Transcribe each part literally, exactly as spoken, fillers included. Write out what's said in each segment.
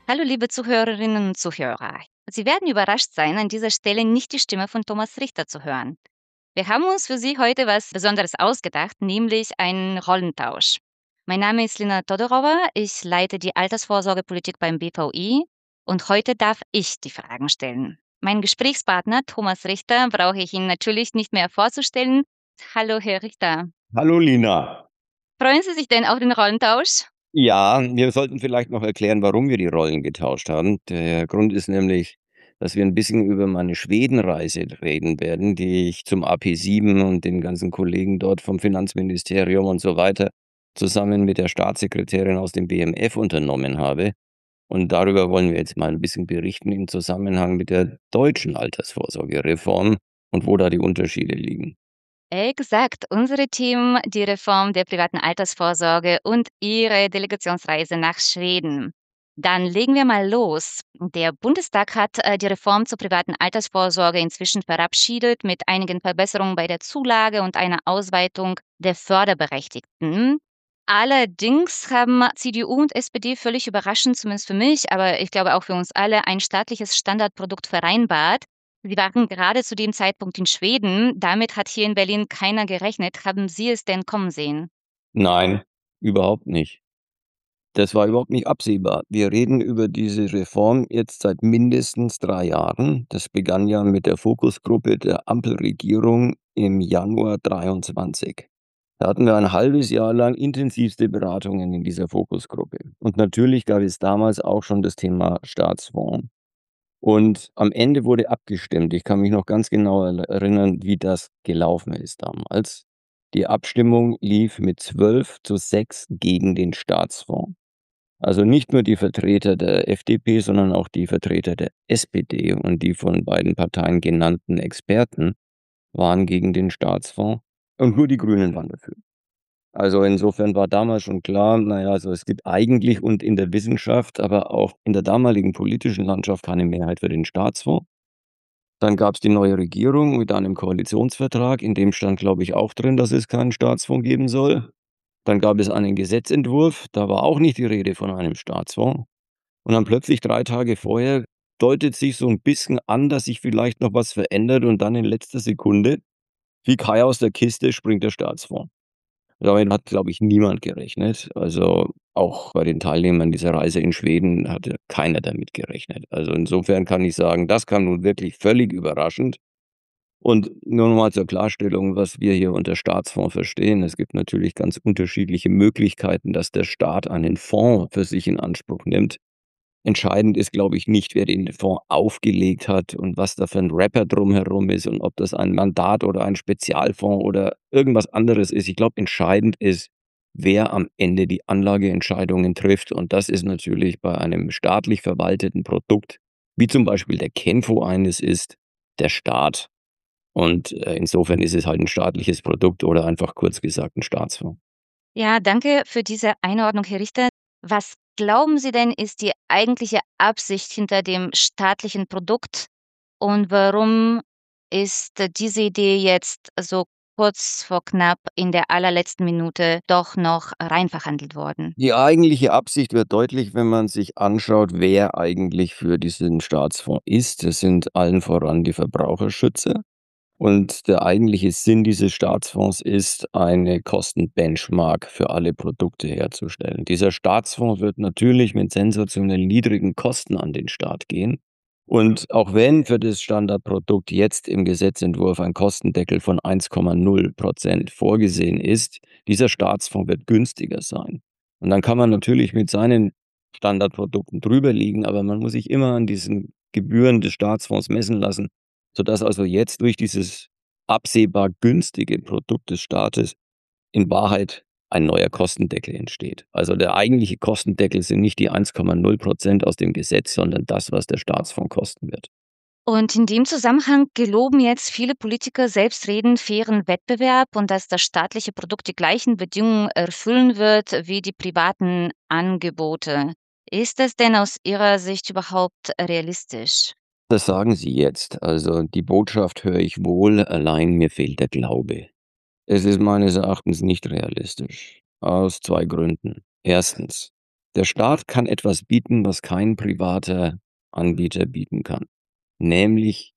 Hallo, liebe Zuhörerinnen und Zuhörer. Sie werden überrascht sein, an dieser Stelle nicht die Stimme von Thomas Richter zu hören. Wir haben uns für Sie heute was Besonderes ausgedacht, nämlich einen Rollentausch. Mein Name ist Lina Todorova, ich leite die Altersvorsorgepolitik beim B V I und heute darf ich die Fragen stellen. Mein Gesprächspartner Thomas Richter brauche ich Ihnen natürlich nicht mehr vorzustellen. Hallo, Herr Richter. Hallo Lina. Freuen Sie sich denn auf den Rollentausch? Ja, wir sollten vielleicht noch erklären, warum wir die Rollen getauscht haben. Der Grund ist nämlich, dass wir ein bisschen über meine Schwedenreise reden werden, die ich zum A P sieben und den ganzen Kollegen dort vom Finanzministerium und so weiter zusammen mit der Staatssekretärin aus dem B M F unternommen habe. Und darüber wollen wir jetzt mal ein bisschen berichten im Zusammenhang mit der deutschen Altersvorsorgereform und wo da die Unterschiede liegen. Exakt, unsere Themen, die Reform der privaten Altersvorsorge und Ihre Delegationsreise nach Schweden. Dann legen wir mal los. Der Bundestag hat äh, die Reform zur privaten Altersvorsorge inzwischen verabschiedet mit einigen Verbesserungen bei der Zulage und einer Ausweitung der Förderberechtigten. Allerdings haben C D U und S P D völlig überraschend, zumindest für mich, aber ich glaube auch für uns alle, ein staatliches Standardprodukt vereinbart. Sie waren gerade zu dem Zeitpunkt in Schweden. Damit hat hier in Berlin keiner gerechnet. Haben Sie es denn kommen sehen? Nein, überhaupt nicht. Das war überhaupt nicht absehbar. Wir reden über diese Reform jetzt seit mindestens drei Jahren. Das begann ja mit der Fokusgruppe der Ampelregierung im Januar dreiundzwanzig. Da hatten wir ein halbes Jahr lang intensivste Beratungen in dieser Fokusgruppe. Und natürlich gab es damals auch schon das Thema Staatsfonds. Und am Ende wurde abgestimmt. Ich kann mich noch ganz genau erinnern, wie das gelaufen ist damals. Die Abstimmung lief mit zwölf zu sechs gegen den Staatsfonds. Also nicht nur die Vertreter der F D P, sondern auch die Vertreter der S P D und die von beiden Parteien genannten Experten waren gegen den Staatsfonds und nur die Grünen waren dafür. Also insofern war damals schon klar, naja, also es gibt eigentlich und in der Wissenschaft, aber auch in der damaligen politischen Landschaft keine Mehrheit für den Staatsfonds. Dann gab es die neue Regierung mit einem Koalitionsvertrag, in dem stand, glaube ich, auch drin, dass es keinen Staatsfonds geben soll. Dann gab es einen Gesetzentwurf, da war auch nicht die Rede von einem Staatsfonds. Und dann plötzlich drei Tage vorher deutet sich so ein bisschen an, dass sich vielleicht noch was verändert und dann in letzter Sekunde, wie Kai aus der Kiste, springt der Staatsfonds. Damit hat, glaube ich, niemand gerechnet. Also auch bei den Teilnehmern dieser Reise in Schweden hatte keiner damit gerechnet. Also insofern kann ich sagen, das kam nun wirklich völlig überraschend. Und nur noch mal zur Klarstellung, was wir hier unter Staatsfonds verstehen. Es gibt natürlich ganz unterschiedliche Möglichkeiten, dass der Staat einen Fonds für sich in Anspruch nimmt. Entscheidend ist, glaube ich, nicht, wer den Fonds aufgelegt hat und was da für ein Wrapper drumherum ist und ob das ein Mandat oder ein Spezialfonds oder irgendwas anderes ist. Ich glaube, entscheidend ist, wer am Ende die Anlageentscheidungen trifft. Und das ist natürlich bei einem staatlich verwalteten Produkt, wie zum Beispiel der Kenfo eines ist, der Staat. Und äh, insofern ist es halt ein staatliches Produkt oder einfach kurz gesagt ein Staatsfonds. Ja, danke für diese Einordnung, Herr Richter. Was glauben Sie denn, ist die eigentliche Absicht hinter dem staatlichen Produkt und warum ist äh, diese Idee jetzt so kurz vor knapp in der allerletzten Minute doch noch reinverhandelt worden? Die eigentliche Absicht wird deutlich, wenn man sich anschaut, wer eigentlich für diesen Staatsfonds ist. Das sind allen voran die Verbraucherschützer. Und der eigentliche Sinn dieses Staatsfonds ist, eine Kostenbenchmark für alle Produkte herzustellen. Dieser Staatsfonds wird natürlich mit sensationell niedrigen Kosten an den Start gehen. Und auch wenn für das Standardprodukt jetzt im Gesetzentwurf ein Kostendeckel von eins Komma null Prozent vorgesehen ist, dieser Staatsfonds wird günstiger sein. Und dann kann man natürlich mit seinen Standardprodukten drüber liegen, aber man muss sich immer an diesen Gebühren des Staatsfonds messen lassen, sodass also jetzt durch dieses absehbar günstige Produkt des Staates in Wahrheit ein neuer Kostendeckel entsteht. Also der eigentliche Kostendeckel sind nicht die eins Komma null Prozent aus dem Gesetz, sondern das, was der Staatsfonds kosten wird. Und in dem Zusammenhang geloben jetzt viele Politiker selbstredend fairen Wettbewerb und dass das staatliche Produkt die gleichen Bedingungen erfüllen wird wie die privaten Angebote. Ist das denn aus Ihrer Sicht überhaupt realistisch? Das sagen Sie jetzt. Also die Botschaft höre ich wohl, allein mir fehlt der Glaube. Es ist meines Erachtens nicht realistisch. Aus zwei Gründen. Erstens. Der Staat kann etwas bieten, was kein privater Anbieter bieten kann, nämlich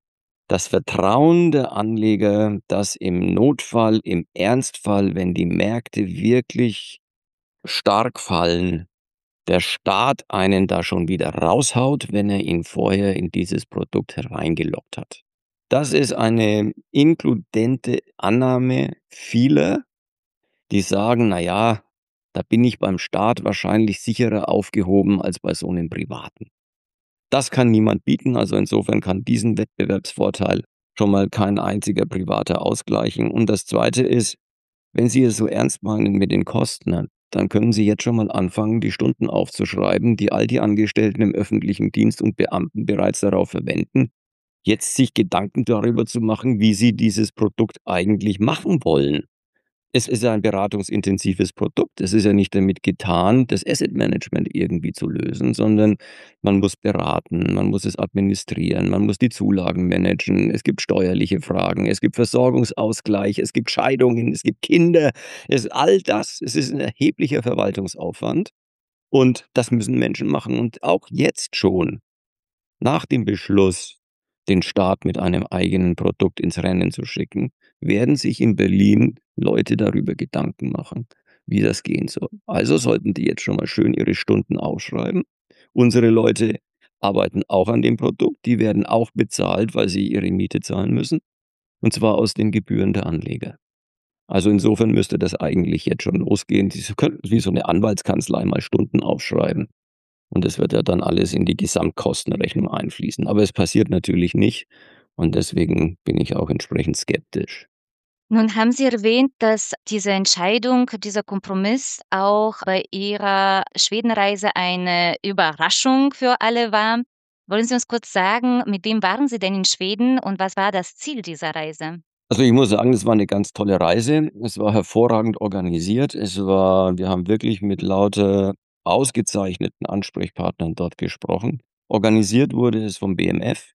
das Vertrauen der Anleger, dass im Notfall, im Ernstfall, wenn die Märkte wirklich stark fallen, der Staat einen da schon wieder raushaut, wenn er ihn vorher in dieses Produkt hereingelockt hat. Das ist eine inkludente Annahme vieler, die sagen, na ja, da bin ich beim Staat wahrscheinlich sicherer aufgehoben als bei so einem Privaten. Das kann niemand bieten, also insofern kann diesen Wettbewerbsvorteil schon mal kein einziger Privater ausgleichen. Und das Zweite ist, wenn Sie es so ernst meinen mit den Kosten, dann können Sie jetzt schon mal anfangen, die Stunden aufzuschreiben, die all die Angestellten im öffentlichen Dienst und Beamten bereits darauf verwenden, jetzt sich Gedanken darüber zu machen, wie sie dieses Produkt eigentlich machen wollen. Es ist ja ein beratungsintensives Produkt. Es ist ja nicht damit getan, das Asset Management irgendwie zu lösen, sondern man muss beraten, man muss es administrieren, man muss die Zulagen managen. Es gibt steuerliche Fragen, es gibt Versorgungsausgleich, es gibt Scheidungen, es gibt Kinder. Es all das, es ist ein erheblicher Verwaltungsaufwand und das müssen Menschen machen. Und auch jetzt schon, nach dem Beschluss, den Staat mit einem eigenen Produkt ins Rennen zu schicken, werden sich in Berlin Leute darüber Gedanken machen, wie das gehen soll. Also sollten die jetzt schon mal schön ihre Stunden aufschreiben. Unsere Leute arbeiten auch an dem Produkt, die werden auch bezahlt, weil sie ihre Miete zahlen müssen, und zwar aus den Gebühren der Anleger. Also insofern müsste das eigentlich jetzt schon losgehen. Sie könnten wie so eine Anwaltskanzlei mal Stunden aufschreiben. Und das wird ja dann alles in die Gesamtkostenrechnung einfließen. Aber es passiert natürlich nicht und deswegen bin ich auch entsprechend skeptisch. Nun haben Sie erwähnt, dass diese Entscheidung, dieser Kompromiss auch bei Ihrer Schwedenreise eine Überraschung für alle war. Wollen Sie uns kurz sagen, mit wem waren Sie denn in Schweden und was war das Ziel dieser Reise? Also ich muss sagen, es war eine ganz tolle Reise. Es war hervorragend organisiert. Es war wir haben wirklich mit lauter ausgezeichneten Ansprechpartnern dort gesprochen. Organisiert wurde es vom B M F.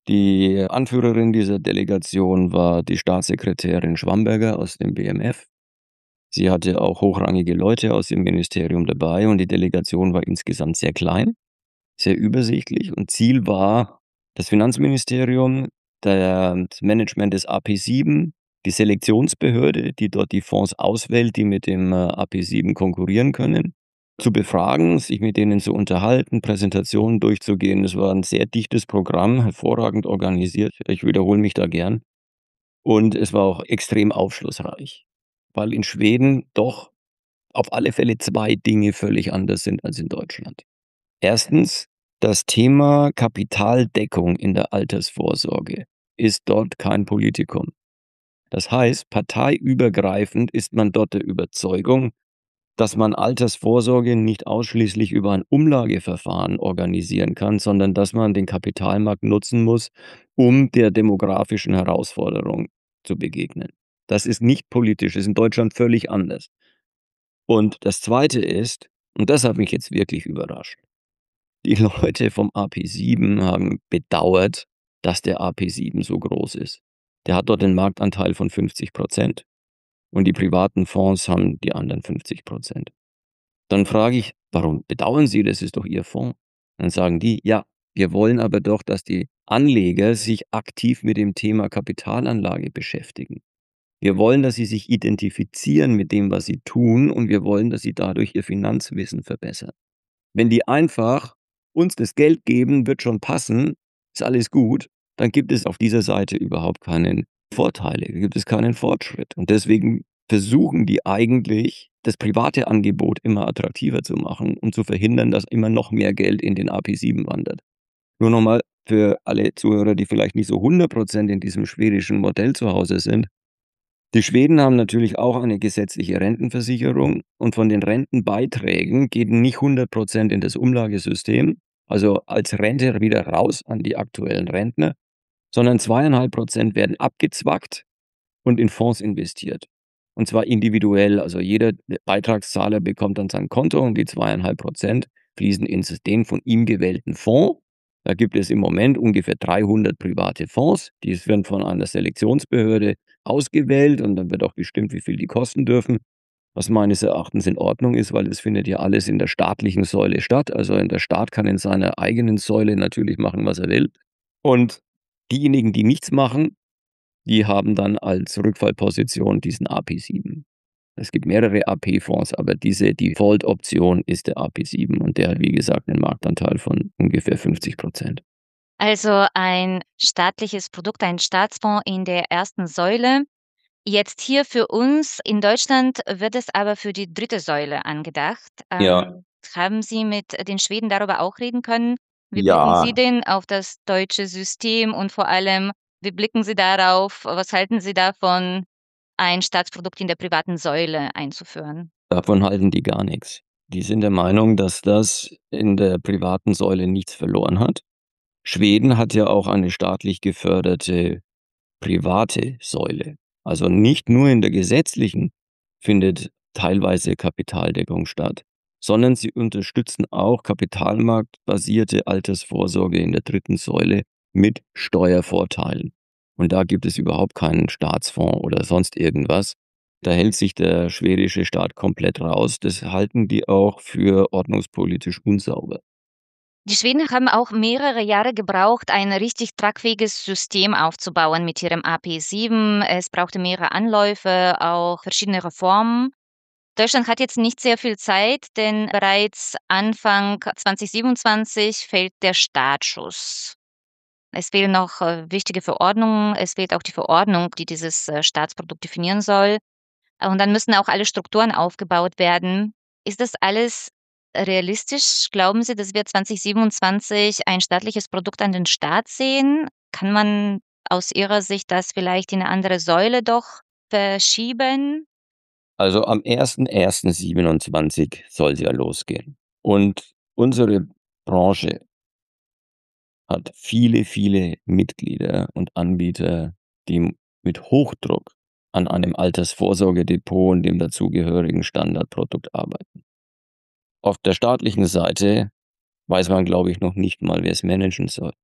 Die Anführerin dieser Delegation war die Staatssekretärin Schwamberger aus dem B M F. Sie hatte auch hochrangige Leute aus ihrem Ministerium dabei und die Delegation war insgesamt sehr klein, sehr übersichtlich und Ziel war das Finanzministerium, der das Management des A P sieben, die Selektionsbehörde, die dort die Fonds auswählt, die mit dem äh, A P sieben konkurrieren können, zu befragen, sich mit denen zu unterhalten, Präsentationen durchzugehen. Es war ein sehr dichtes Programm, hervorragend organisiert. Ich wiederhole mich da gern. Und es war auch extrem aufschlussreich, weil in Schweden doch auf alle Fälle zwei Dinge völlig anders sind als in Deutschland. Erstens, das Thema Kapitaldeckung in der Altersvorsorge ist dort kein Politikum. Das heißt, parteiübergreifend ist man dort der Überzeugung, dass man Altersvorsorge nicht ausschließlich über ein Umlageverfahren organisieren kann, sondern dass man den Kapitalmarkt nutzen muss, um der demografischen Herausforderung zu begegnen. Das ist nicht politisch, ist in Deutschland völlig anders. Und das Zweite ist, und das hat mich jetzt wirklich überrascht, die Leute vom A P sieben haben bedauert, dass der A P sieben so groß ist. Der hat dort den Marktanteil von fünfzig Prozent und die privaten Fonds haben die anderen fünfzig Prozent. Dann frage ich: „Warum bedauern Sie? Das ist doch Ihr Fonds." Dann sagen die: „Ja, wir wollen aber doch, dass die Anleger sich aktiv mit dem Thema Kapitalanlage beschäftigen. Wir wollen, dass sie sich identifizieren mit dem, was sie tun, und wir wollen, dass sie dadurch ihr Finanzwissen verbessern. Wenn die einfach uns das Geld geben, wird schon passen, ist alles gut, dann gibt es auf dieser Seite überhaupt keinen Vorteile, gibt es keinen Fortschritt. Und deswegen versuchen die eigentlich, das private Angebot immer attraktiver zu machen, um zu verhindern, dass immer noch mehr Geld in den A P sieben wandert. Nur nochmal für alle Zuhörer, die vielleicht nicht so hundert Prozent in diesem schwedischen Modell zu Hause sind. Die Schweden haben natürlich auch eine gesetzliche Rentenversicherung und von den Rentenbeiträgen gehen nicht hundert Prozent in das Umlagesystem, also als Rente wieder raus an die aktuellen Rentner, sondern zweieinhalb Prozent werden abgezwackt und in Fonds investiert. Und zwar individuell, also jeder Beitragszahler bekommt dann sein Konto und die zweieinhalb Prozent fließen in den von ihm gewählten Fonds. Da gibt es im Moment ungefähr dreihundert private Fonds, die werden von einer Selektionsbehörde ausgewählt und dann wird auch bestimmt, wie viel die kosten dürfen. was meines Erachtens in Ordnung ist, weil es findet ja alles in der staatlichen Säule statt. Also, in der Staat kann in seiner eigenen Säule natürlich machen, was er will. Und diejenigen, die nichts machen, die haben dann als Rückfallposition diesen A P sieben. Es gibt mehrere A P-Fonds, aber diese Default-Option ist der A P sieben und der hat, wie gesagt, 'nen Marktanteil von ungefähr fünfzig Prozent. Also ein staatliches Produkt, ein Staatsfonds in der ersten Säule. Jetzt hier für uns in Deutschland wird es aber für die dritte Säule angedacht. Ja. Ähm, haben Sie mit den Schweden darüber auch reden können? Wie blicken Sie Ja. denn auf das deutsche System und vor allem, wie blicken Sie darauf? Was halten Sie davon, ein Staatsprodukt in der privaten Säule einzuführen? Davon halten die gar nix. Die sind der Meinung, dass das in der privaten Säule nichts verloren hat. Schweden hat ja auch eine staatlich geförderte private Säule. Also, nicht nur in der gesetzlichen findet teilweise Kapitaldeckung statt, sondern sie unterstützen auch kapitalmarktbasierte Altersvorsorge in der dritten Säule mit Steuervorteilen. Und da gibt es überhaupt keinen Staatsfonds oder sonst irgendwas. Da hält sich der schwedische Staat komplett raus. Das halten die auch für ordnungspolitisch unsauber. Die Schweden haben auch mehrere Jahre gebraucht, ein richtig tragfähiges System aufzubauen mit ihrem A P sieben. Es brauchte mehrere Anläufe, auch verschiedene Reformen. Deutschland hat jetzt nicht sehr viel Zeit, denn bereits Anfang zwanzig siebenundzwanzig fällt der Startschuss. Es fehlen noch, äh, wichtige Verordnungen. Es fehlt auch die Verordnung, die dieses, äh, Staatsprodukt definieren soll. Und dann müssen auch alle Strukturen aufgebaut werden. Ist das alles realistisch? Glauben Sie, dass wir zwanzig siebenundzwanzig ein staatliches Produkt an den Staat sehen? Kann man aus Ihrer Sicht das vielleicht in 'ne andere Säule doch verschieben? Also, am ersten ersten siebenundzwanzig soll's ja losgehen. Und unsere Branche hat viele, viele Mitglieder und Anbieter, die mit Hochdruck an einem Altersvorsorgedepot und dem dazugehörigen Standardprodukt arbeiten. Auf der staatlichen Seite weiß man, glaube ich, noch nicht mal, wer's managen soll.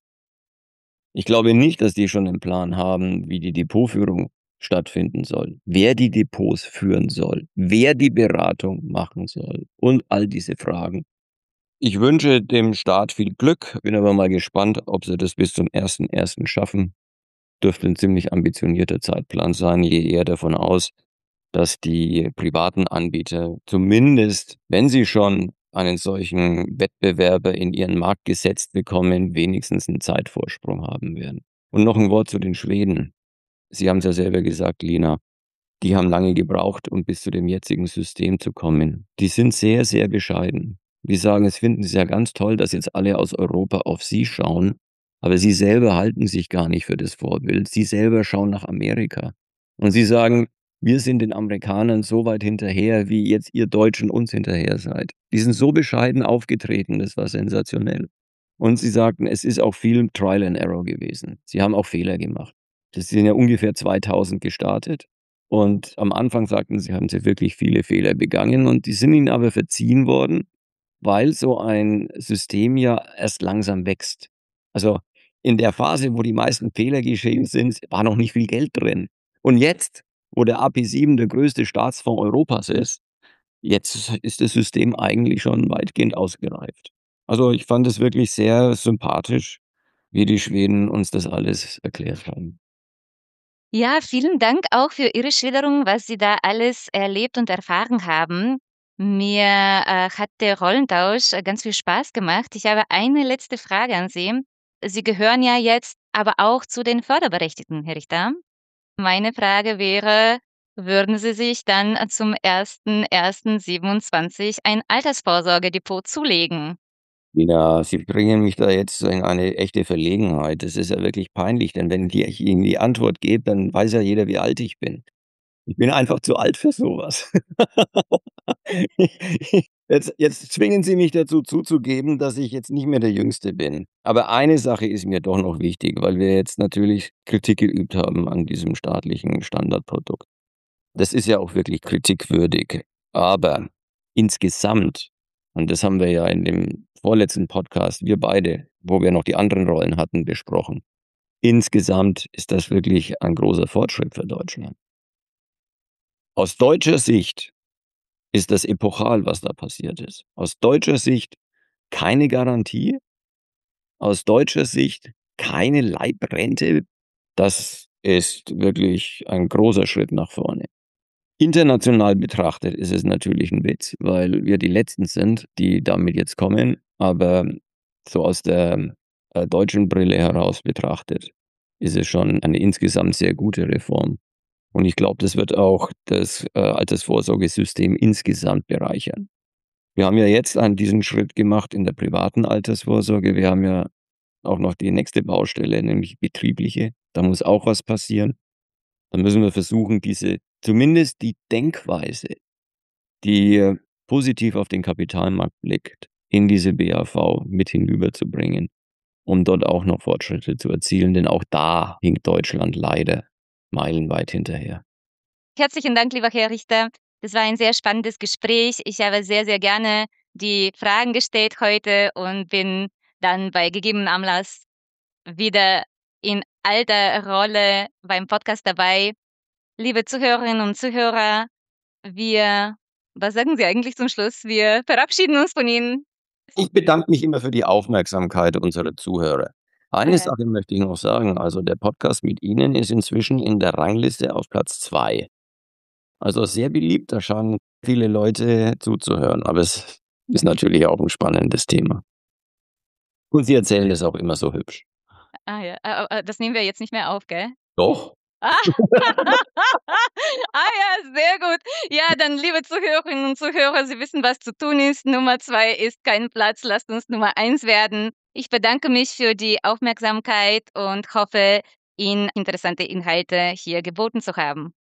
Ich glaube nicht, dass die schon 'nen Plan haben, wie die Depotführung stattfinden soll, wer die Depots führen soll, wer die Beratung machen soll und all diese Fragen. Ich wünsche dem Staat viel Glück, bin aber mal gespannt, ob sie das bis zum ersten ersten schaffen. Dürfte 'n ziemlich ambitionierter Zeitplan sein. Ich gehe eher davon aus, dass die privaten Anbieter zumindest, wenn sie schon einen solchen Wettbewerber in ihren Markt gesetzt bekommen, wenigstens 'n Zeitvorsprung haben werden. Und noch 'n Wort zu den Schweden. Sie haben's ja selber gesagt, Lina, die haben lange gebraucht, um bis zu dem jetzigen System zu kommen. Die sind sehr, sehr bescheiden. Die sagen, es finden sie's ja ganz toll, dass jetzt alle aus Europa auf sie schauen, aber sie selber halten sich gar nicht für das Vorbild. Sie selber schauen nach Amerika. Und sie sagen: „Wir sind den Amerikanern so weit hinterher, wie jetzt ihr Deutschen uns hinterher seid.“ Die sind so bescheiden aufgetreten, das war sensationell. Und sie sagten, es ist auch viel Trial and Error gewesen. Sie haben auch Fehler gemacht. Das sind ja ungefähr zweitausend gestartet und am Anfang sagten sie, haben sie wirklich viele Fehler begangen und die sind ihnen aber verziehen worden, weil so ein System ja erst langsam wächst. Also, in der Phase, wo die meisten Fehler geschehen sind, war noch nicht viel Geld drin. Und jetzt, wo der A P sieben der größte Staatsfonds Europas ist, jetzt ist das System eigentlich schon weitgehend ausgereift. Also, ich fand es wirklich sehr sympathisch, wie die Schweden uns das alles erklärt haben. Ja, vielen Dank auch für Ihre Schilderung, was Sie da alles erlebt und erfahren haben. Mir, äh, hat der Rollentausch, äh, ganz viel Spaß gemacht. Ich habe eine letzte Frage an Sie. Sie gehören ja jetzt aber auch zu den Förderberechtigten, Herr Richter. Meine Frage wäre, würden Sie sich dann, äh, zum ersten ersten siebenundzwanzig ein Altersvorsorgedepot zulegen? Ja, Sie bringen mich da jetzt in eine echte Verlegenheit. Das ist ja wirklich peinlich, denn wenn die ich Ihnen die Antwort gebe, dann weiß ja jeder, wie alt ich bin. Ich bin einfach zu alt für so was. Jetzt jetzt zwingen Sie mich dazu zuzugeben, dass ich jetzt nicht mehr der Jüngste bin. Aber eine Sache ist mir doch noch wichtig, weil wir jetzt natürlich Kritik geübt haben an diesem staatlichen Standardprodukt. Das ist ja auch wirklich kritikwürdig. Aber insgesamt, und das haben wir ja in dem vorletzten Podcast, wir beide, wo wir noch die anderen Rollen hatten, besprochen. Insgesamt ist das wirklich ein großer Fortschritt für Deutschland. Aus deutscher Sicht ist das epochal, was da passiert ist. Aus deutscher Sicht keine Garantie, aus deutscher Sicht keine Leibrente. Das ist wirklich ein großer Schritt nach vorne. International betrachtet ist es natürlich ein Witz, weil wir die Letzten sind, die damit jetzt kommen, aber so aus der, äh, deutschen Brille heraus betrachtet ist es schon eine insgesamt sehr gute Reform. Und ich glaube, das wird auch das, äh, Altersvorsorgesystem insgesamt bereichern. Wir haben ja jetzt einen diesen Schritt gemacht in der privaten Altersvorsorge. Wir haben ja auch noch die nächste Baustelle, nämlich betriebliche. Da muss auch was passieren. Da müssen wir versuchen, diese zumindest die Denkweise, die äh, positiv auf den Kapitalmarkt blickt, in diese B A V mit hinüberzubringen, um dort auch noch Fortschritte zu erzielen, denn auch da hinkt Deutschland leider meilenweit hinterher. Herzlichen Dank, lieber Herr Richter. Das war ein sehr spannendes Gespräch. Ich habe sehr, sehr gerne die Fragen gestellt heute und bin dann bei gegebenem Anlass wieder in alter Rolle beim Podcast dabei. Liebe Zuhörerinnen und Zuhörer, wir was sagen Sie eigentlich zum Schluss? Wir verabschieden uns von Ihnen. Ich bedanke mich immer für die Aufmerksamkeit unserer Zuhörer. Eine Äh, Sache möchte ich noch sagen, also der Podcast mit Ihnen ist inzwischen in der Rangliste auf Platz zwei. Also sehr beliebt, da scheinen viele Leute zuzuhören, aber es ist natürlich auch ein spannendes Thema. Und Sie erzählen es auch immer so hübsch. ah ja, äh, äh, das nehmen wir jetzt nicht mehr auf, gell? Doch? Ah. Ah ja, sehr gut. Ja, dann, liebe Zuhörerinnen und Zuhörer, Sie wissen, was zu tun ist. Nummer zwei ist kein Platz, lasst uns Nummer eins werden. Ich bedanke mich für die Aufmerksamkeit und hoffe, Ihnen interessante Inhalte hier geboten zu haben.